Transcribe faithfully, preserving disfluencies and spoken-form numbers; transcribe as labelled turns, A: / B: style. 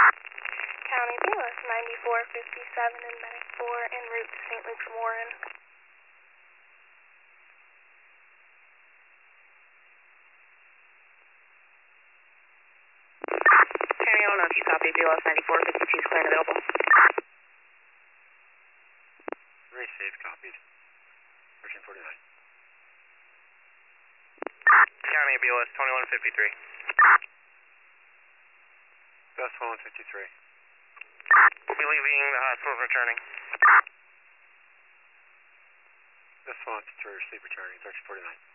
A: County B L S ninety-four fifty-seven and Medic four en route to Saint Luke's Warren.
B: County, I don't know if you copy. B L S ninety-four fifty-two is clear and available.
C: Very safe, copied. thirteen forty-nine.
D: County B L S twenty-one fifty-three.
C: B L S twenty-one fifty-three.
D: We'll be leaving the hospital and returning.
C: B L S twenty-one fifty-three, sleep returning, thirteen forty-nine.